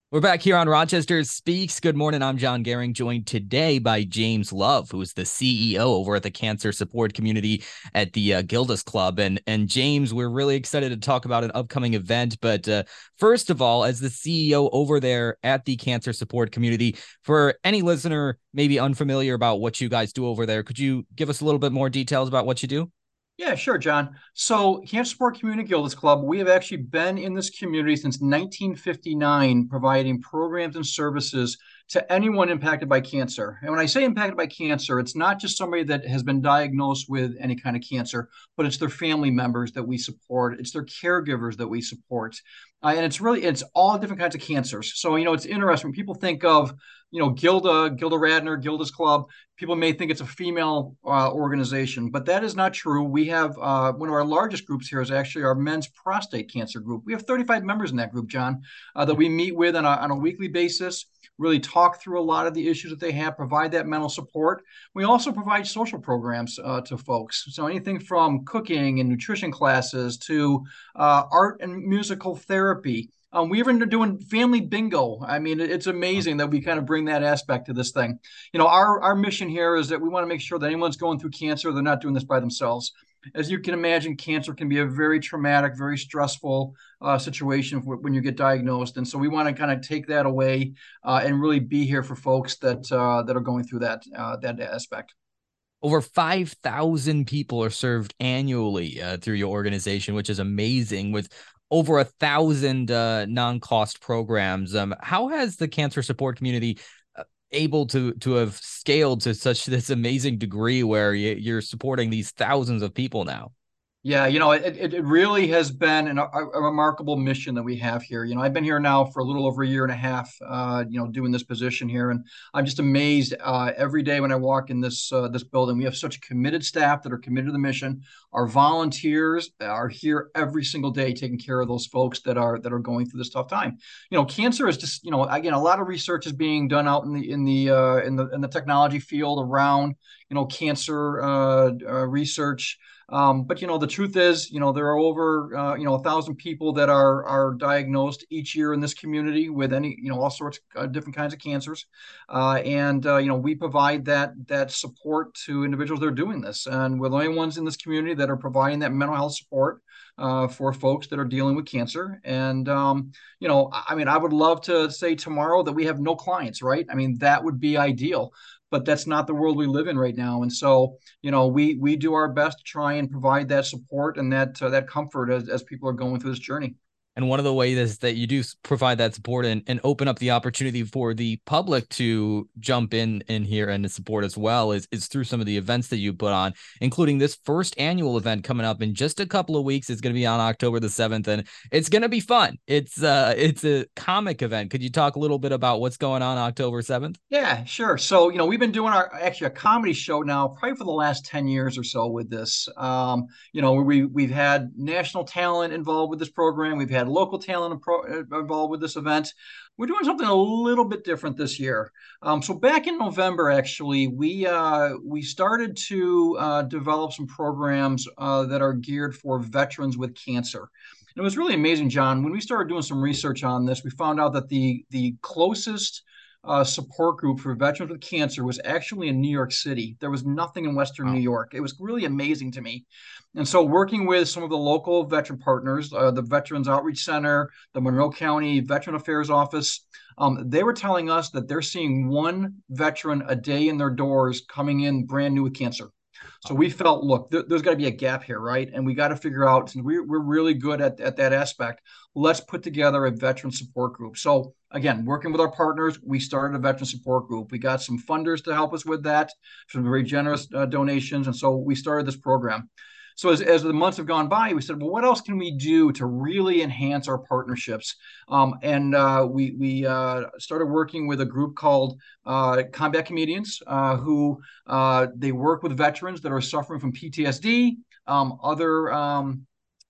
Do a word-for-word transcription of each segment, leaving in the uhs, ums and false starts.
We're back here on Rochester Speaks. Good morning. I'm John Gehring, joined today by James Love, who is the C E O over at the Cancer Support Community at the uh, Gildas Club. And and James, we're really excited to talk about an upcoming event. But uh, first of all, as the C E O over there at the Cancer Support Community, for any listener maybe unfamiliar about what you guys do over there, could you give us a little bit more details about what you do? Yeah, sure, John. So, Cancer Support Community Gildas Club, we have actually been in this community since nineteen fifty-nine, providing programs and services to anyone impacted by cancer. And when I say impacted by cancer, it's not just somebody that has been diagnosed with any kind of cancer, but it's their family members that we support, it's their caregivers that we support. Uh, and it's really, it's all different kinds of cancers. So, you know, it's interesting. When people think of, you know, Gilda, Gilda Radner, Gilda's Club, people may think it's a female uh, organization, but that is not true. We have uh, one of our largest groups here is actually our men's prostate cancer group. We have thirty-five members in that group, John, uh, that we meet with on a, on a weekly basis, really talk through a lot of the issues that they have, provide that mental support. We also provide social programs uh, to folks. So anything from cooking and nutrition classes to uh, art and musical therapy. Um, we even are doing family bingo. I mean, it's amazing that we kind of bring that aspect to this thing. You know, our our mission here is that we want to make sure that anyone's going through cancer, they're not doing this by themselves. As you can imagine, cancer can be a very traumatic, very stressful uh, situation when you get diagnosed, and so we want to kind of take that away uh, and really be here for folks that uh, that are going through that uh, that aspect. Over five thousand people are served annually uh, through your organization, which is amazing, with over a thousand uh, non-cost programs. Um, how has the cancer support community uh, able to to have scaled to such this amazing degree where you, you're supporting these thousands of people now? Yeah, you know, it, it, it really has been an, a, a remarkable mission that we have here. You know, I've been here now for a little over a year and a half, uh, you know, doing this position here, and I'm just amazed uh, every day when I walk in this uh, this building. We have such committed staff that are committed to the mission. Our volunteers are here every single day taking care of those folks that are that are going through this tough time. You know, cancer is just, you know, again, a lot of research is being done out in the in the uh, in the in the technology field around, you know, cancer uh, uh, research. Um, but you know, the truth is, you know, there are over uh, you know a thousand people that are are diagnosed each year in this community with any you know all sorts of different kinds of cancers, uh, and uh, you know we provide that that support to individuals that are doing this, and we're the only ones in this community that are providing that mental health support uh, for folks that are dealing with cancer. And um, you know, I mean, I would love to say tomorrow that we have no clients, right? I mean, that would be ideal, but that's not the world we live in right now. And so, you know, we we do our best to try and provide that support and that uh, that comfort as, as people are going through this journey. And one of the ways that you do provide that support and, and open up the opportunity for the public to jump in in here and to support as well is, is through some of the events that you put on, including this first annual event coming up in just a couple of weeks. It's going to be on October the seventh, and it's going to be fun. It's uh it's a comic event. Could you talk a little bit about what's going on October seventh? Yeah, sure. So, you know, we've been doing our actually a comedy show now probably for the last ten years or so with this. Um, you know, we we've had national talent involved with this program. We've had local talent involved with this event. We're doing something a little bit different this year. Um, so back in November, actually, we uh, we started to uh, develop some programs uh, that are geared for veterans with cancer. And it was really amazing, John. When we started doing some research on this, we found out that the the closest uh, support group for veterans with cancer was actually in New York City. There was nothing in Western New Wow. York. It was really amazing to me. And so, working with some of the local veteran partners, uh, the Veterans Outreach Center, the Monroe County Veteran Affairs Office, um, they were telling us that they're seeing one veteran a day in their doors coming in brand new with cancer. So we felt, look, th- there's got to be a gap here, right? And we got to figure out, since we're, we're really good at, at that aspect, let's put together a veteran support group. So again, working with our partners, we started a veteran support group. We got some funders to help us with that, some very generous uh, donations. And so we started this program. So as, as the months have gone by, we said, well, what else can we do to really enhance our partnerships? Um, and uh, we we uh, started working with a group called uh, Combat Comedians, uh, who uh, they work with veterans that are suffering from P T S D, um, other um,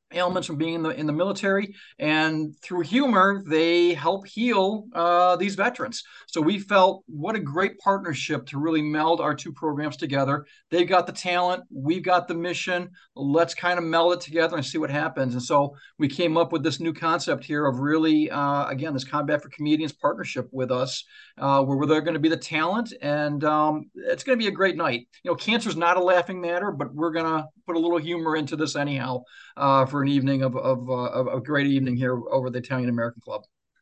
ailments from being in the in the military, and through humor they help heal uh, these veterans. So we felt what a great partnership to really meld our two programs together. They've got the talent, we've got the mission. Let's kind of meld it together and see what happens. And so we came up with this new concept here of really uh, again this Combat for Comedians partnership with us, uh, where they're going to be the talent, and um, it's going to be a great night. You know, cancer is not a laughing matter, but we're going to put a little humor into this anyhow, uh, for an evening of of, uh, of a great evening here over the Italian American Club.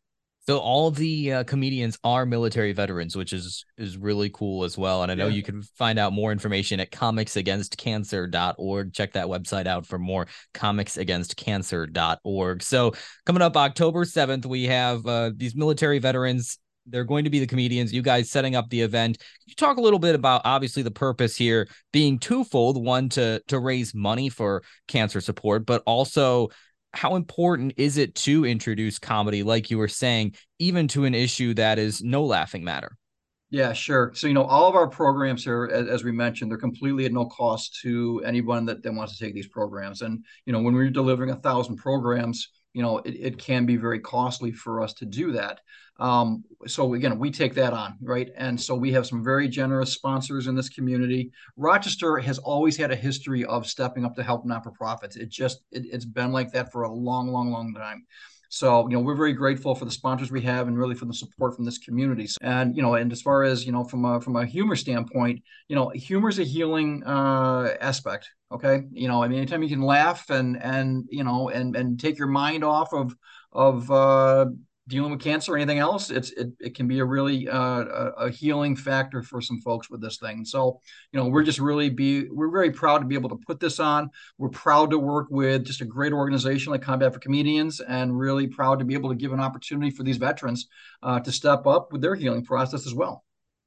So all of the uh, comedians are military veterans, which is is really cool as well. And I know Yeah. you can find out more information at comics against cancer dot org. Check that website out for more, comics against cancer dot org. So coming up October seventh, we have uh, these military veterans. They're going to be the comedians, you guys setting up the event. Can you talk a little bit about obviously the purpose here being twofold, one to to raise money for cancer support, but also how important is it to introduce comedy, like you were saying, even to an issue that is no laughing matter? Yeah, sure. So, you know, all of our programs here, as, as we mentioned, they're completely at no cost to anyone that, that wants to take these programs. And, you know, when we're delivering a thousand programs, you know, it, it can be very costly for us to do that. Um, so again, we take that on, right? And so we have some very generous sponsors in this community. Rochester has always had a history of stepping up to help not-for-profits. It just, it, it's been like that for a long, long, long time. So, you know, we're very grateful for the sponsors we have and really for the support from this community. And, you know, and as far as, you know, from a, from a humor standpoint, you know, humor is a healing uh, aspect. Okay. You know, I mean, anytime you can laugh and, and, you know, and, and take your mind off of, of, uh, dealing with cancer or anything else, it's it, it can be a really uh, a, a healing factor for some folks with this thing. So, you know, we're just really be we're very proud to be able to put this on. We're proud to work with just a great organization like Combat for Comedians, and really proud to be able to give an opportunity for these veterans uh, to step up with their healing process as well.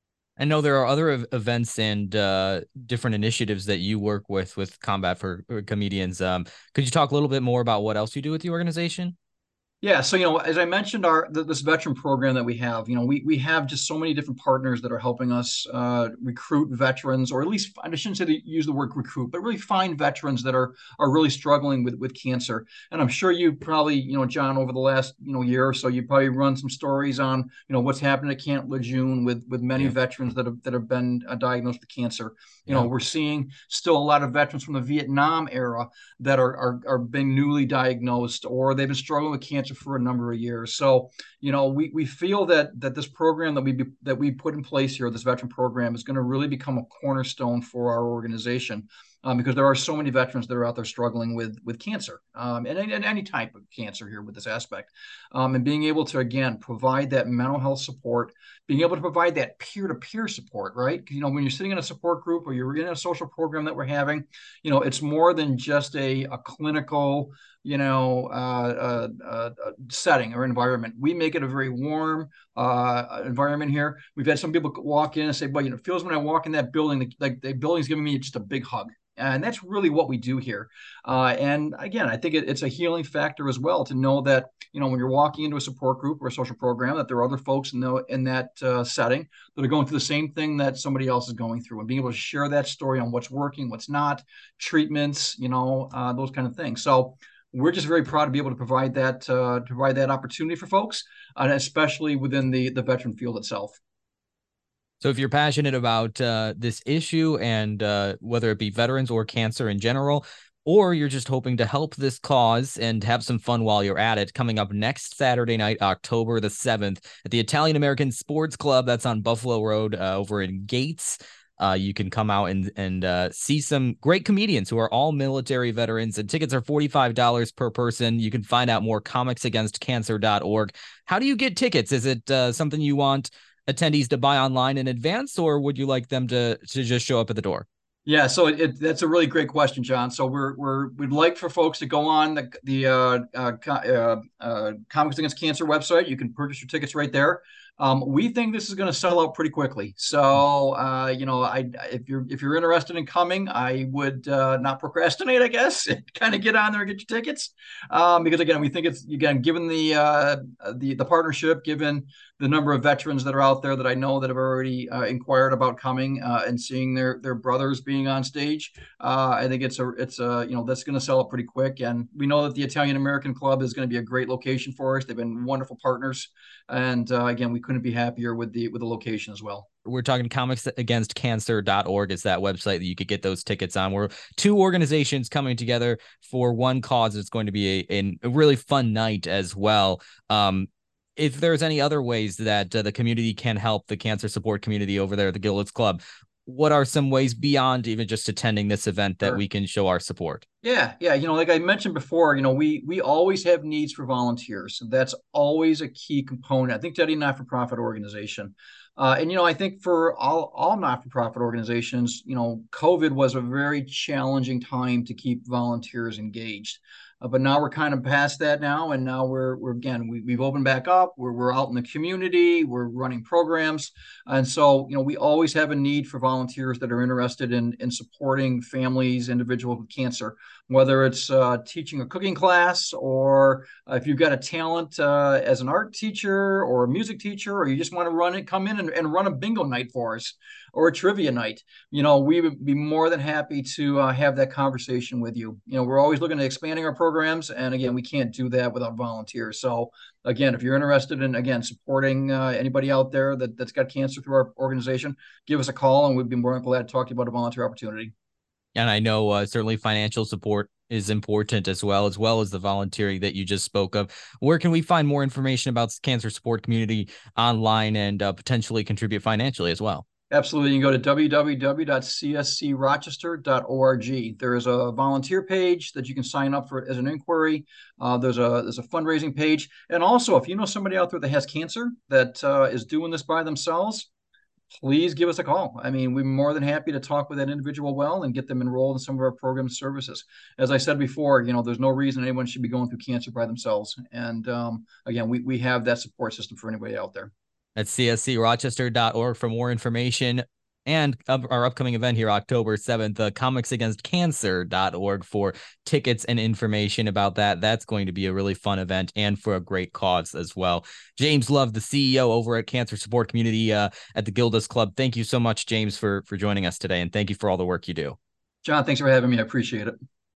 I know there are other events and uh, different initiatives that you work with with Combat for Comedians. Um, could you talk a little bit more about what else you do with the organization? Yeah, so you know, as I mentioned, our th- this veteran program that we have, you know, we we have just so many different partners that are helping us uh, recruit veterans, or at least I shouldn't say they use the word recruit, but really find veterans that are are really struggling with with cancer. And I'm sure you probably, you know, John, over the last you know year or so, you probably run some stories on you know what's happened at Camp Lejeune with with many Yeah, veterans that have that have been uh, diagnosed with cancer. You know, yeah. we're seeing still a lot of veterans from the Vietnam era that are are, are being newly diagnosed, or they've been struggling with cancer for a number of years. So, you know, we we feel that that this program that we be, that we put in place here, this veteran program, is going to really become a cornerstone for our organization. Um, because there are so many veterans that are out there struggling with with cancer, um, and, and any type of cancer here with this aspect, um, and being able to again provide that mental health support, being able to provide that peer-to-peer support, right? You know, when you're sitting in a support group or you're in a social program that we're having, you know, it's more than just a, a clinical, you know, uh, uh, uh, setting or environment. We make it a very warm uh, environment here. We've had some people walk in and say, "Well, you know, it feels when I walk in that building, like the building's giving me just a big hug." And that's really what we do here. Uh, and again, I think it, it's a healing factor as well to know that, you know, when you're walking into a support group or a social program, that there are other folks in, the, in that uh, setting that are going through the same thing that somebody else is going through, and being able to share that story on what's working, what's not, treatments, you know, uh, those kind of things. So we're just very proud to be able to provide that uh, to provide that opportunity for folks, and especially within the the veteran field itself. So if you're passionate about uh, this issue, and uh, whether it be veterans or cancer in general, or you're just hoping to help this cause and have some fun while you're at it, coming up next Saturday night, October the seventh, at the Italian American Sports Club, that's on Buffalo Road uh, over in Gates. Uh, you can come out and and uh, see some great comedians who are all military veterans, and tickets are forty-five dollars per person. You can find out more, comics against cancer dot org. How do you get tickets? Is it uh, something you want attendees to buy online in advance, or would you like them to, to just show up at the door? Yeah, so it, it, that's a really great question, John. So we're we're we'd like for folks to go on the the uh, uh, uh, uh, Comics Against Cancer website. You can purchase your tickets right there. Um, we think this is going to sell out pretty quickly. So, uh, you know, I if you're if you're interested in coming, I would uh, not procrastinate. I guess kind of get on there and get your tickets, um, because again, we think it's again given the uh, the the partnership, given the number of veterans that are out there that I know that have already uh, inquired about coming uh, and seeing their their brothers being on stage. Uh, I think it's a it's a you know that's going to sell out pretty quick, and we know that the Italian American Club is going to be a great location for us. They've been wonderful partners. And uh, again, we couldn't be happier with the with the location as well. We're talking comics against cancer dot org is that website that you could get those tickets on. We're two organizations coming together for one cause. It's going to be a, a really fun night as well. Um, if there's any other ways that uh, the community can help the cancer support community over there at the Gilda's Club, what are some ways beyond even just attending this event that sure. we can show our support? Yeah, yeah. You know, like I mentioned before, you know, we we always have needs for volunteers. That's always a key component. I think to any not-for-profit organization. Uh, and, you know, I think for all, all not-for-profit organizations, you know, COVID was a very challenging time to keep volunteers engaged. Uh, but now we're kind of past that now. And now we're, we're again, we, we've opened back up. We're, we're out in the community. We're running programs. And so, you know, we always have a need for volunteers that are interested in, in supporting families, individuals with cancer, whether it's uh, teaching a cooking class or uh, if you've got a talent uh, as an art teacher or a music teacher, or you just want to run it, come in and, and run a bingo night for us or a trivia night. You know, we would be more than happy to uh, have that conversation with you. You know, we're always looking at expanding our programs. And again, we can't do that without volunteers. So again, if you're interested in, again, supporting uh, anybody out there that, that's got cancer through our organization, give us a call and we'd be more than glad to talk to you about a volunteer opportunity. And I know uh, certainly financial support is important as well, as well as the volunteering that you just spoke of. Where can we find more information about the cancer support community online and uh, potentially contribute financially as well? Absolutely. You can go to w w w dot c s c rochester dot org. There is a volunteer page that you can sign up for as an inquiry. Uh, there's a there's a fundraising page. And also, if you know somebody out there that has cancer that uh, is doing this by themselves, please give us a call. I mean, we're more than happy to talk with that individual well and get them enrolled in some of our program services. As I said before, you know, there's no reason anyone should be going through cancer by themselves. And um, again, we, we have that support system for anybody out there. That's c s c rochester dot org for more information and our upcoming event here, October seventh, uh, comics against cancer dot org for tickets and information about that. That's going to be a really fun event and for a great cause as well. James Love, the C E O over at Cancer Support Community uh, at the Gilda's Club. Thank you so much, James, for, for joining us today. And thank you for all the work you do. John, thanks for having me. I appreciate it.